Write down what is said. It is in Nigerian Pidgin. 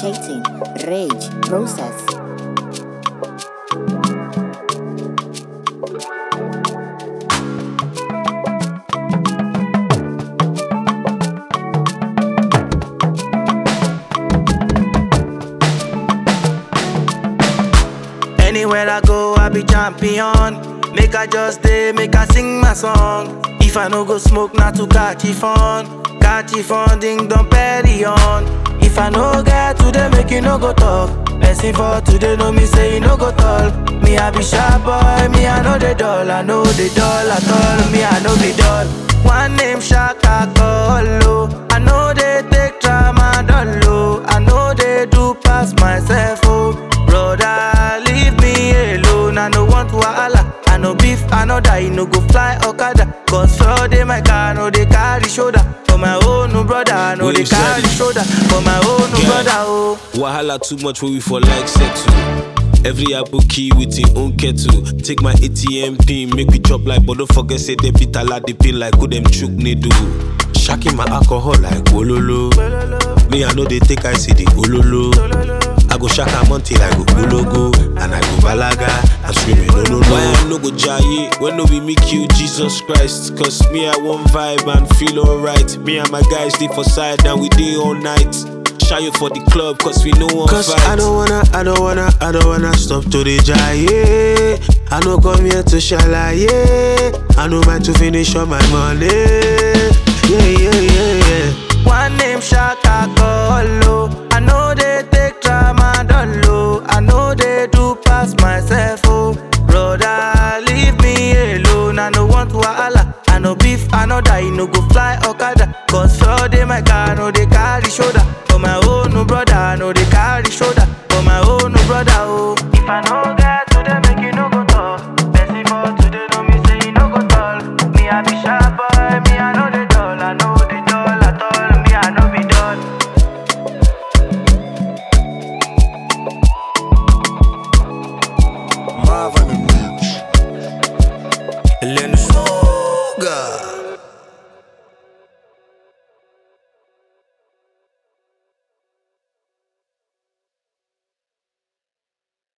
Initiating rage process. Anywhere I go, I be champion. Make I just day, make I sing my song. If I no go smoke, not to catch it fun. Catch it fun, ding dong petty on. If I no get today, make you no go talk. Blessing for today, no me say you no go tall. Me I be sharp boy, me I know the doll. I know the doll at all, me I know the doll. One name Shaka Kolo. I know they take tramadol low. I know they do pass myself, oh. Brother, leave me alone. I no want wahala. I no beef, I no die, no go fly Okada. Cause for day my car, no they carry shoulder. For my own no brother, I know they carry shoulder. For my own no brother, oh. Wahala too much for we for like settle. Every apple key with him own kettle. Take my ATM pin, make we chop like, but don't forget say they beat a lot the pin like who them chook needle. Shacking my alcohol like Ololo. Me I know they take I see the Ololo. I go shaka monty like go Ologo. And I go balaga, I'm screaming no no no. Why I no go jaye, when no we make you Jesus Christ. Cause me I want vibe and feel alright. Me and my guys stay for side and we day all night. Shy you for the club cause we no one cause fight. I don't wanna stop to the jaye. I no come here to shalaye. I no mind to finish all my money. Yeah. One name Shaka Kolo. I know they take tramadol low. I know they do pass myself, oh. Brother, leave me alone. I no want wahala. I no beef, I no die, no go fly Okada. Cause for day my car, no they carry shoulder. For my own no brother, I know they carry shoulder. For my own no brother, oh. If I no get to them, make you no go talk. Blessing for today, no me say you no go tall. Me I be sharp boy, me I know the doll. I know the doll at all, me I know be doll. Marvin and Mitch. Lenny Sugar.